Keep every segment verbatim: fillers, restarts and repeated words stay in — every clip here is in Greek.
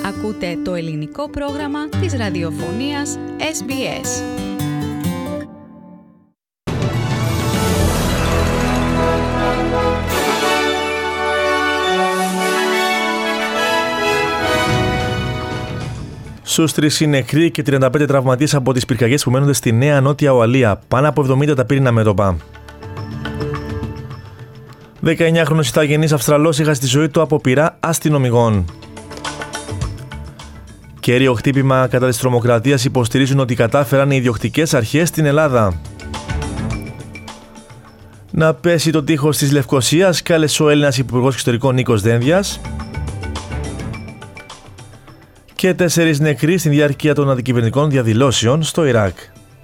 Ακούτε το ελληνικό πρόγραμμα της ραδιοφωνίας ες μπι ες. Στους τρεις είναι νεκροί και τριάντα πέντε τραυματίες από τις πυρκαγιές που μένονται στη Νέα Νότια Ουαλία. Πάνω από εβδομήντα τα πυρήνα μέτωπα. δεκαεννιάχρονος ηθαγενής Αυστραλός έχασε τη ζωή του από πυρά αστυνομικών. Κέριο χτύπημα κατά της τρομοκρατίας υποστηρίζουν ότι κατάφεραν οι ιδιοκτικές αρχές στην Ελλάδα. Να πέσει το τείχος της Λευκωσίας, κάλεσε ο Έλληνας Υπουργός Εξωτερικών Νίκος Δένδιας. Και τέσσερις νεκροί στην διάρκεια των αντικυβερνητικών διαδηλώσεων στο Ιράκ.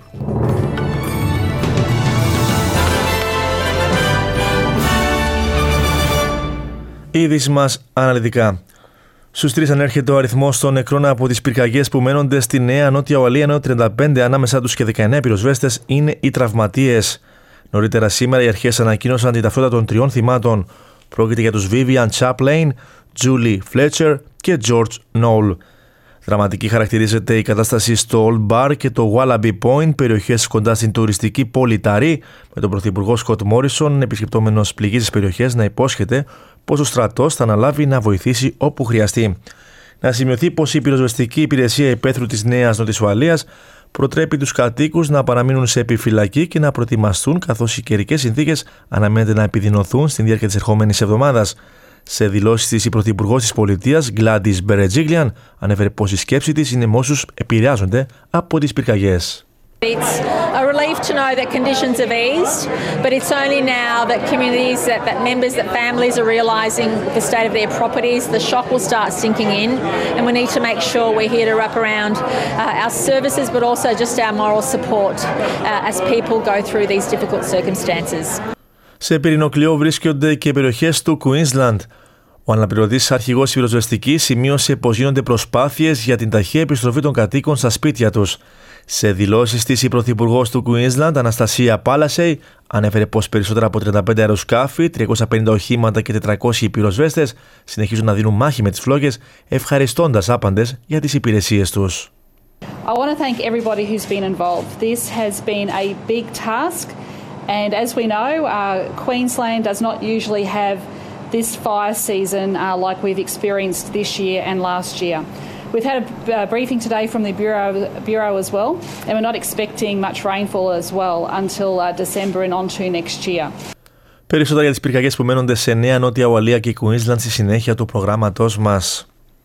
Οι ειδήσεις μας αναλυτικά. Στους τρεις ανέρχεται ο αριθμός των νεκρών από τις πυρκαγιές που μένονται στη Νέα Νότια Ουαλία, ενώ τριάντα πέντε ανάμεσά τους και δεκαεννέα πυροσβέστες είναι οι τραυματίες. Νωρίτερα σήμερα οι αρχές ανακοίνωσαν την ταυτότητα των τριών θυμάτων. Πρόκειται για τους Vivian Chaplain, Julie Fletcher και George Knoll. Δραματική χαρακτηρίζεται η κατάσταση στο Old Bar και το Wallaby Point, περιοχές κοντά στην τουριστική πόλη Ταρί, με τον Πρωθυπουργό Σκοτ Μόρισον επισκεπτόμενος πληγείς περιοχές να υπόσχεται πως ο στρατός θα αναλάβει να βοηθήσει όπου χρειαστεί. Να σημειωθεί πως η πυροσβεστική υπηρεσία υπαίθρου της Νέας Νότιας Ουαλίας προτρέπει τους κατοίκους να παραμείνουν σε επιφυλακή και να προετοιμαστούν, καθώς οι καιρικές συνθήκες αναμένεται να επιδεινωθούν στην διάρκεια της ερχόμενης εβδομάδας. Σε δηλώσεις της, η Πρωθυπουργός της Πολιτείας, Gladys Berejiklian, ανέφερε πως η σκέψη της είναι με όσους επηρεάζονται από τις πυρκαγιές. It's a relief to know that conditions have eased, but it's only now that communities, that, that members, that families are realising the state of their properties, the shock will start sinking in, and we need to make sure we're here to wrap around uh, our services, but also just our moral support uh, as people go through these difficult circumstances. Σε πυρηνοκλειό βρίσκονται και περιοχές του Queensland. Ο αναπληρωτής αρχηγός πυροσβεστικής σημείωσε πως γίνονται προσπάθειες για την ταχεία επιστροφή των κατοίκων στα σπίτια τους. Σε δηλώσεις της, η Πρωθυπουργός του Queensland, Αναστασία Πάλασεϊ, ανέφερε πως περισσότερα από τριάντα πέντε αεροσκάφη, τριακόσια πενήντα οχήματα και τετρακόσιοι πυροσβέστες συνεχίζουν να δίνουν μάχη με τις φλόγες, ευχαριστώντας άπαντες για τις υπηρεσίες τους. I want to thank everybody who's been involved. This has been a big task, and as we know, uh, Queensland does not usually have this fire season uh, like we've experienced this year and last year. We've had a uh, briefing today from the Bureau, Bureau as well, and we're not expecting much rainfall as well until uh, December and on to next year. Περισσότερα για τις πυρκαγιές που μένονται σε Νέα Νότια Ουαλία και Queensland στη συνέχεια του προγράμματός μας.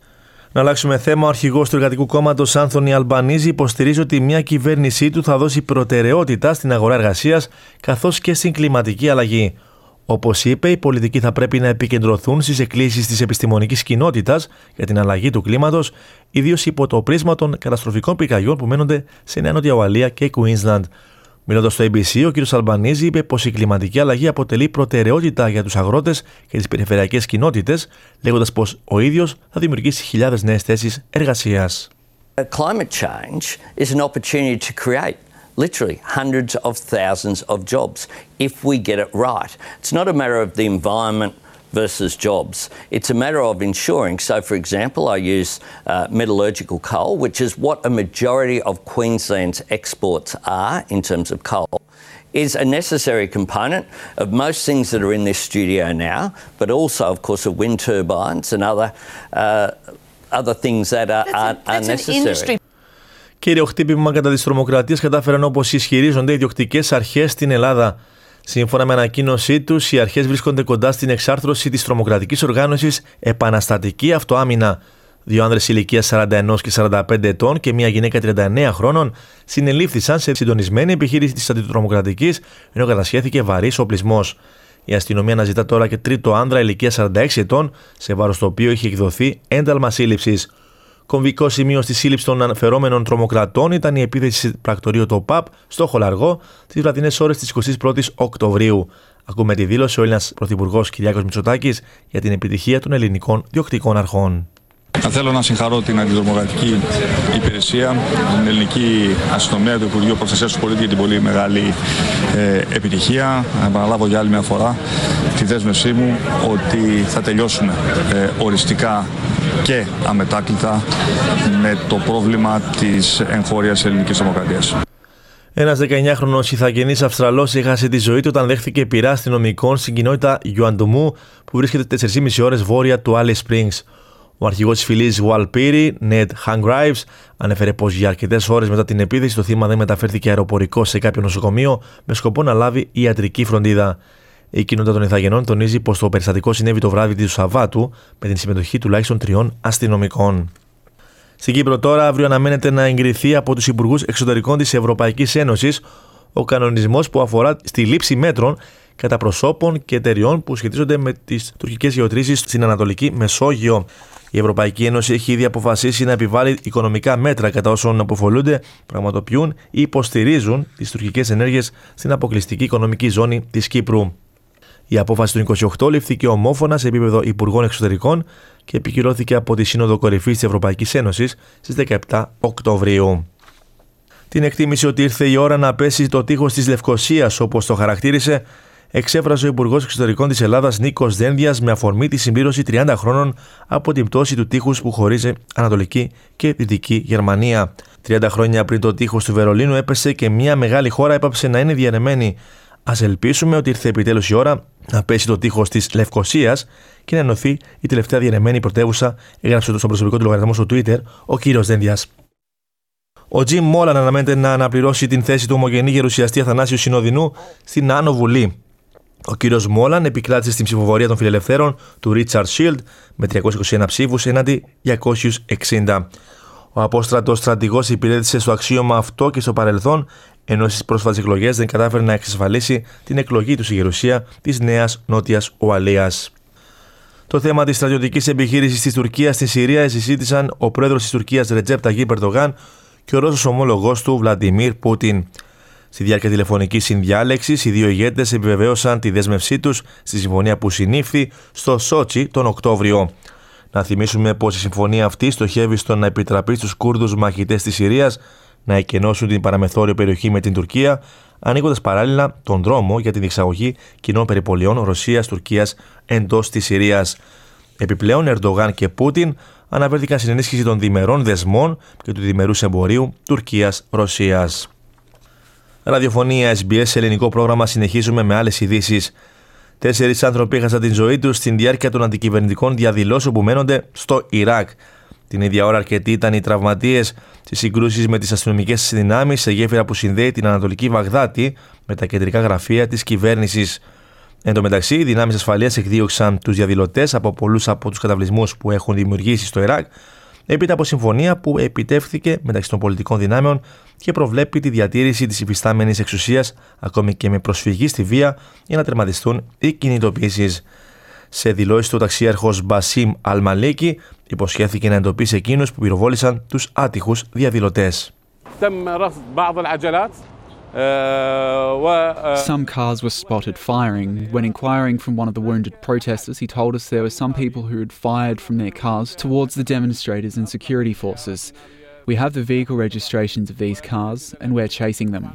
Να αλλάξουμε θέμα. Ο αρχηγός του Εργατικού Κόμματος, Άνθονι Αλμπανίζη, υποστηρίζει ότι μια κυβέρνησή του θα δώσει προτεραιότητα στην αγορά εργασίας καθώς και στην κλιματική αλλαγή. Όπως είπε, οι πολιτικοί θα πρέπει να επικεντρωθούν στις εκκλήσεις της επιστημονικής κοινότητας για την αλλαγή του κλίματος, ιδίως υπό το πρίσμα των καταστροφικών πυρκαγιών που μένονται σε Νέα Νότια Ουαλία και Queensland. Μιλώντας στο έι μπι σι, ο κ. Αλμπανίζη είπε πως η κλιματική αλλαγή αποτελεί προτεραιότητα για τους αγρότες και τις περιφερειακές κοινότητες, λέγοντας πως ο ίδιος θα δημιουργήσει χιλιάδες νέες θέσεις εργασίας. Climate change is an opportunity to create literally hundreds of thousands of jobs if we get it right. It's not a matter of the environment versus jobs. It's a matter of ensuring, so for example, I use uh, metallurgical coal, which is what a majority of Queensland's exports are in terms of coal, is a necessary component of most things that are in this studio now, but also, of course, of wind turbines and other, uh, other things that are, are, are necessary. Κύριο χτύπημα κατά της τρομοκρατίας κατάφεραν, όπως ισχυρίζονται οι ιδιοκτικές αρχές στην Ελλάδα. Σύμφωνα με ανακοίνωσή τους, οι αρχές βρίσκονται κοντά στην εξάρθρωση της τρομοκρατικής οργάνωσης Επαναστατική Αυτοάμυνα. Δύο άνδρες ηλικίας σαράντα ένα και σαράντα πέντε ετών και μια γυναίκα τριάντα εννέα χρόνων συνελήφθησαν σε συντονισμένη επιχείρηση της αντιτρομοκρατικής, ενώ κατασχέθηκε βαρύς οπλισμός. Η αστυνομία αναζητά τώρα και τρίτο άνδρα ηλικίας σαράντα έξι ετών, σε βάρος το οποίο είχε εκδοθεί ένταλμα σύλληψης. Κομβικό σημείο στη σύλληψη των αναφερόμενων τρομοκρατών ήταν η επίθεση σε πρακτορείο το ΠΑΠ στο Χολαργό τις βραδινές ώρες της εικοστής πρώτης Οκτωβρίου. Ακούμε τη δήλωση ο Έλληνας Πρωθυπουργός Κυριάκος Μητσοτάκης για την επιτυχία των ελληνικών διοκτικών αρχών. Θέλω να συγχαρώ την αντιτρομοκρατική υπηρεσία, την ελληνική αστυνομία, το Υπουργείο Προστασίας του Πολίτη για την πολύ μεγάλη ε, επιτυχία. Να επαναλάβω για άλλη μια φορά τη δέσμευσή μου ότι θα τελειώσουμε ε, οριστικά και αμετάκλητα με το πρόβλημα της εγχώριας ελληνικής δημοκρατίας. Ένας δεκαεννιάχρονος ηθαγενής Αυστραλός έχασε τη ζωή του όταν δέχθηκε πειρά αστυνομικών στην κοινότητα Γιουαντομού που βρίσκεται τέσσερις και μισή ώρες βόρεια του Alice Springs. Ο αρχηγός της φυλής Βουαλπίρι, Ned Hargreaves, ανέφερε πως για αρκετές ώρες μετά την επίθεση το θύμα δεν μεταφέρθηκε αεροπορικό σε κάποιο νοσοκομείο με σκοπό να λάβει ιατρική φροντίδα. Η κοινότητα των ηθαγενών τονίζει πως το περιστατικό συνέβη το βράδυ του Σαββάτου με την συμμετοχή τουλάχιστον τριών αστυνομικών. Στην Κύπρο τώρα, αύριο αναμένεται να εγκριθεί από τους Υπουργούς Εξωτερικών της Ευρωπαϊκής Ένωσης ο κανονισμός που αφορά στη λήψη μέτρων κατά προσώπων και εταιριών που σχετίζονται με τις τουρκικές γεωτρήσεις στην Ανατολική Μεσόγειο. Η Ευρωπαϊκή Ένωση έχει ήδη αποφασίσει να επιβάλλει οικονομικά μέτρα κατά όσων αποφολούνται, πραγματοποιούν ή υποστηρίζουν τις τουρκικές ενέργειες στην αποκλειστική οικονομική ζώνη της Κύπρου. Η απόφαση του είκοσι οκτώ ληφθήκε ομόφωνα σε επίπεδο Υπουργών Εξωτερικών και επικυρώθηκε από τη Σύνοδο Κορυφής της Ευρωπαϊκής Ένωσης στις δεκαεπτά Οκτωβρίου. Την εκτίμηση ότι ήρθε η ώρα να πέσει το τείχος της Λευκωσίας, όπως το χαρακτήρισε, εξέφρασε ο Υπουργός Εξωτερικών της Ελλάδας Νίκος Δένδιας με αφορμή τη συμπλήρωση τριάντα χρόνων από την πτώση του τείχους που χωρίζει Ανατολική και Δυτική Γερμανία. τριάντα χρόνια πριν το τείχος του Βερολίνου έπεσε και μια μεγάλη χώρα έπαψε να είναι διαιρεμένη. Ας ελπίσουμε ότι ήρθε επιτέλους η ώρα να πέσει το τείχος της Λευκωσίας και να ενωθεί η τελευταία διαιρεμένη πρωτεύουσα, έγραψε στον προσωπικό του λογαριασμό στο Twitter ο κύριος Δένδιας. Ο Τζιμ Μόλαν αναμένεται να αναπληρώσει την θέση του ομογενή γερουσιαστή Αθανάσιου Συνοδεινού στην Άνω Βουλή. Ο κύριος Μόλαν επικράτησε στην ψηφοφορία των φιλελευθέρων του Ρίτσαρντ Σίλντ με τριακόσιους είκοσι ένα ψήφους έναντι διακόσιους εξήντα. Ο απόστρατος στρατηγός υπηρέτησε στο αξίωμα αυτό και στο παρελθόν, ενώ στις πρόσφατες εκλογές δεν κατάφερε να εξασφαλίσει την εκλογή του στη γερουσία της Νέας Νότιας Ουαλίας. Το θέμα της στρατιωτικής επιχείρησης της Τουρκίας στη Συρία συζήτησαν ο πρόεδρος της Τουρκίας Ρετζέπ Ταγίπ Ερντογάν και ο Ρώσος ομόλογός του Βλαντιμίρ Πούτιν. Στη διάρκεια τηλεφωνικής συνδιάλεξης, οι δύο ηγέτες επιβεβαίωσαν τη δέσμευσή τους στη συμφωνία που συνήφθη στο Σότσι τον Οκτώβριο. Να θυμίσουμε πως η συμφωνία αυτή στοχεύει στο να επιτραπεί στους Κούρδους μαχητές της Συρίας να εκενώσουν την παραμεθόριο περιοχή με την Τουρκία, ανοίγοντας παράλληλα τον δρόμο για την διεξαγωγή κοινών περιπολιών Ρωσίας-Τουρκίας εντός της Συρίας. Επιπλέον, Ερντογάν και Πούτιν αναφέρθηκαν στην ενίσχυση των διμερών δεσμών και του διμερούς εμπορίου Τουρκίας-Ρωσίας. Ραδιοφωνία ες μπι ες σε ελληνικό πρόγραμμα, συνεχίζουμε με άλλες ειδήσεις. Τέσσερις άνθρωποι έχασαν την ζωή τους στην διάρκεια των αντικυβερνητικών διαδηλώσεων που μένονται στο Ιράκ. Την ίδια ώρα, αρκετοί ήταν οι τραυματίες στις συγκρούσεις με τις αστυνομικές δυνάμεις σε γέφυρα που συνδέει την Ανατολική Βαγδάτη με τα κεντρικά γραφεία της κυβέρνησης. Εν τω μεταξύ, οι δυνάμεις ασφαλείας εκδίωξαν τους διαδηλωτές από πολλούς από τους καταβλισμούς που έχουν δημιουργήσει στο Ιράκ, έπειτα από συμφωνία που επιτεύχθηκε μεταξύ των πολιτικών δυνάμεων και προβλέπει τη διατήρηση της υφιστάμενης εξουσίας ακόμη και με προσφυγή στη βία για να τερματιστούν οι κινητοποιήσεις. Σε δηλώσεις του, ο ταξίαρχος Μπασίμ Αλμαλίκη υποσχέθηκε να εντοπίσει εκείνους που πυροβόλησαν τους άτυχους διαδηλωτές. Some cars were spotted firing. When inquiring from one of the wounded protesters, he told us there were some people who had fired from their cars towards the demonstrators and security forces. We have the vehicle registrations of these cars and we're chasing them.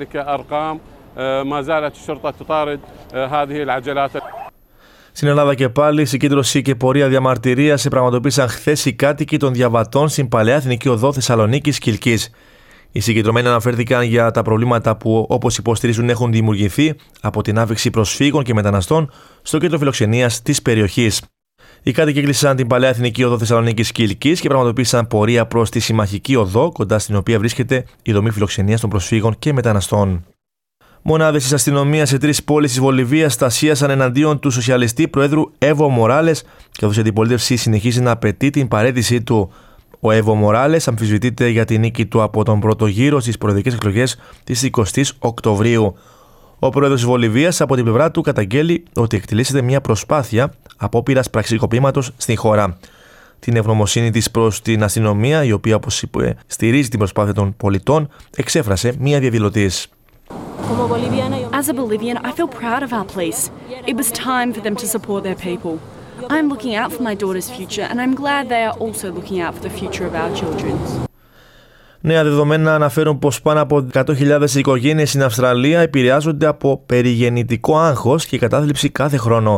Στην Ελλάδα και πάλι, συγκέντρωση και πορεία διαμαρτυρίας πραγματοποίησαν χθες οι κάτοικοι των διαβατών στην Παλαιά Εθνική Οδό Θεσσαλονίκης-Κιλκής. Οι συγκεντρωμένοι αναφέρθηκαν για τα προβλήματα που, όπως υποστηρίζουν, έχουν δημιουργηθεί από την άφηξη προσφύγων και μεταναστών στο κέντρο φιλοξενίας της περιοχής. Οι κάτοικοι έκλεισαν την Παλαιά Εθνική Οδό Θεσσαλονίκης-Κιλκής και πραγματοποίησαν πορεία προς τη Συμμαχική Οδό, κοντά στην οποία βρίσκεται η δομή φιλοξενίας των προσφύγων και μεταναστών. Μονάδες της αστυνομίας σε τρεις πόλεις της Βολιβίας στασίασαν εναντίον του σοσιαλιστή προέδρου Εύω Μοράλες, καθώς η αντιπολίτευση συνεχίζει να απαιτεί την παραίτησή του. Ο Εύω Μοράλες αμφισβητείται για την νίκη του από τον πρώτο γύρο στις προεδρικές εκλογές της εικοστής Οκτωβρίου. Ο πρόεδρος της Βολιβίας από την πλευρά του καταγγέλει ότι εκτελήσεται μια προσπάθεια απόπειρας πραξικοπήματος στην χώρα. Την ευγνωμοσύνη της προς την αστυνομία, η οποία, όπως είπε, στηρίζει την προσπάθεια των πολιτών, εξέφρασε μια διαδηλωτής. As a Bolivian, I feel proud of our police. It was time for them to support their people. I'm looking out for my daughter's future and I'm glad they are also looking out for the future of our children. Νέα δεδομένα αναφέρουν πως πάνω από εκατό χιλιάδες οικογένειες στην Αυστραλία επηρεάζονται από περιγεννητικό άγχος και κατάθλιψη κάθε χρόνο.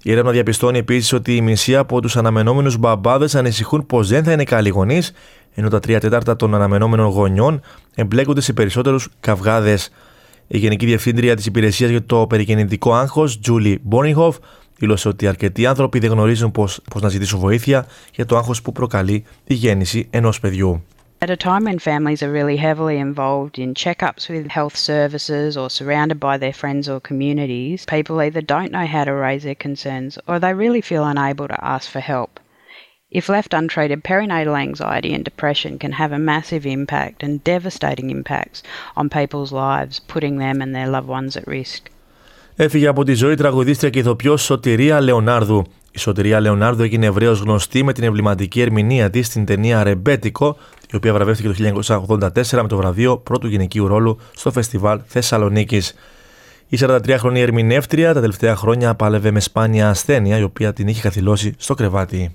Η έρευνα διαπιστώνει επίσης ότι η μισή από τους αναμενόμενους μπαμπάδες ανησυχούν πως δεν θα είναι καλοί γονείς, ενώ τα τρία τέταρτα των αναμενόμενων γονιών εμπλέκονται σε περισσότερους καυγάδες. Η Γενική Διευθύντρια της Υπηρεσίας για το Περιγεννητικό Άγχος, Julie Boninghoff, δήλωσε ότι αρκετοί άνθρωποι δεν γνωρίζουν πώς, πώς να ζητήσουν βοήθεια για το άγχος που προκαλεί η γέννηση ενός παιδιού. At a time when families are really heavily involved in checkups with health services or surrounded by their friends or communities, people either don't know how to raise their concerns or they really feel unable to ask for help. If left untreated, perinatal anxiety and depression can have a massive impact and devastating impacts on people's lives, putting them and their loved ones at risk. Έφυγε από τη ζωή τραγουδίστρια και ηθοποιός Σωτηρία Λεωνάρδου. Η Σωτηρία Λεωνάρδου έγινε ευρέως γνωστή με την εμβληματική ερμηνεία της στην ταινία Ρεμπέτικο, η οποία βραβεύτηκε το χίλια εννιακόσια ογδόντα τέσσερα με το βραβείο πρώτου γυναικείου ρόλου στο Φεστιβάλ Θεσσαλονίκης. Η σαραντατριάχρονη ερμηνεύτρια τα τελευταία χρόνια πάλευε με σπάνια ασθένεια, η οποία την είχε καθυλώσει στο κρεβάτι.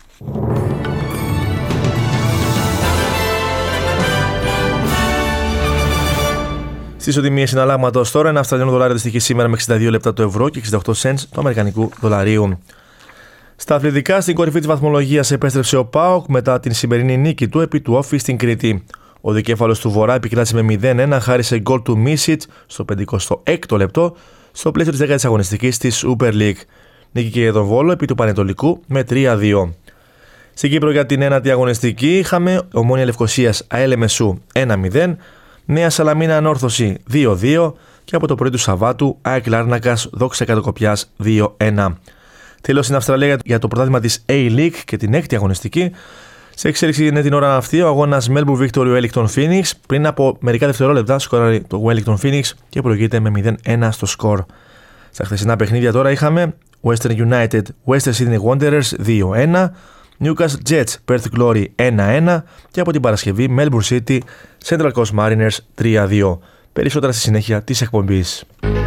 Στις οτιμίες συναλλάγματος τώρα, ένα Αυστραλιανό δολάριο αντιστοιχεί σήμερα με εξήντα δύο λεπτά το ευρώ και εξήντα οκτώ σεντς του Αμερικανικού δολαρίου. Στα αθλητικά, στην κορυφή της βαθμολογίας επέστρεψε ο ΠΑΟΚ μετά την σημερινή νίκη του επί του Όφη στην Κρήτη. Ο δικέφαλος του Βορρά επικράτησε με μηδέν ένα χάρη σε γκολ του Μίσιτ στο πενηκοστό έκτο λεπτό στο πλαίσιο της δέκατης αγωνιστικής της Super League. Νίκη και για τον Βόλο επί του Πανετολικού με τρία δύο. Στην Κύπρο για την ένατη αγωνιστική είχαμε Ομόνια Λευκωσίας ΑΕΛ Μεσού ένα μηδέν, Νέα Σαλαμίνα Ανόρθωση δύο δύο και από το πρωί του Σαββάτου ΑΕΚ Λάρνακας Δόξα Κατοκοπιάς δύο ένα. Τέλος στην Αυστραλία για το πρωτάθλημα της A-League και την έκτη αγωνιστική. Σε εξέλιξη είναι την ώρα αυτή ο αγώνας Melbourne Victory Wellington Phoenix. Πριν από μερικά δευτερόλεπτα σκοράρει το Wellington Phoenix και προηγείται με μηδέν ένα στο σκορ. Στα χθεσινά παιχνίδια τώρα είχαμε Western United Western Sydney Wanderers δύο ένα, Newcastle Jets Perth Glory ένα ένα και από την Παρασκευή Melbourne City Central Coast Mariners τρία δύο. Περισσότερα στη συνέχεια της εκπομπής.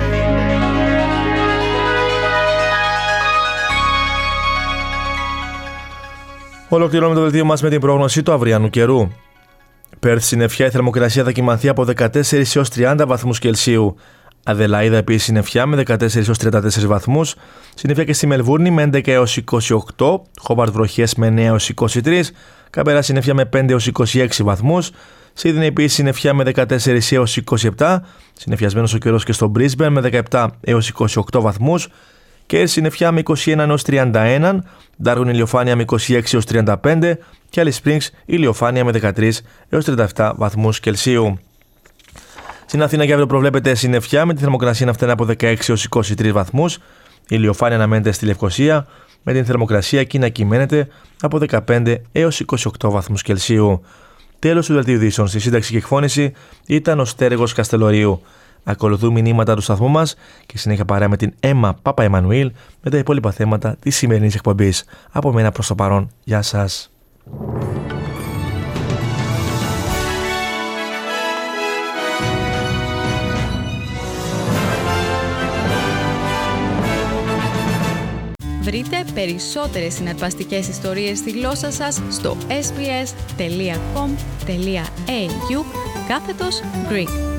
Ολοκληρώνουμε το δελτίο μας με την πρόγνωση του αυριανού καιρού. Πέρθ συννεφιά, η θερμοκρασία θα κοιμανθεί από δεκατέσσερις έως τριάντα βαθμούς Κελσίου. Αδελαΐδα επίσης συννεφιά με δεκατέσσερις έως τριάντα τέσσερις βαθμούς. Συννεφιά και στη Μελβούρνη με έντεκα έως είκοσι οκτώ. Χόμπαρτ βροχές με εννέα έως είκοσι τρία. Καμπερά συννεφιά με πέντε έως είκοσι έξι βαθμούς. Σίδνεϊ επίσης συννεφιά με δεκατέσσερις έως είκοσι επτά. Συννεφιασμένος ο καιρός και στο Brisbane με δεκαεπτά έως είκοσι οκτώ βαθμούς. Και συννεφιά με είκοσι ένα έως τριάντα ένα. Darwin ηλιοφάνεια με είκοσι έξι έως τριάντα πέντε. Και Alice Springs ηλιοφάνεια με δεκατρία έως τριάντα επτά βαθμούς Κελσίου. Στην Αθήνα και αύριο προβλέπεται συννεφιά με τη θερμοκρασία να φτάνει από δεκαέξι έως είκοσι τρία βαθμούς. Η ηλιοφάνεια αναμένεται στη Λευκωσία με την θερμοκρασία εκεί να κυμαίνεται από δεκαπέντε έως είκοσι οκτώ βαθμούς Κελσίου. Τέλος του δελτίου ειδήσεων. Στη σύνταξη και εκφώνηση ήταν ο Στέργος Καστελορίου. Ακολουθούν μηνύματα του σταθμού μας και συνέχεια παρέα με την Έμα Παπα-Εμμανουήλ με τα υπόλοιπα θέματα της σημερινής εκπομπής. Από μένα προς το παρόν. Γεια σας. Βρείτε περισσότερες συναρπαστικές ιστορίες στη γλώσσα σας στο ες μπι ες τελεία κομ τελεία έι γιου κάθετος Greek.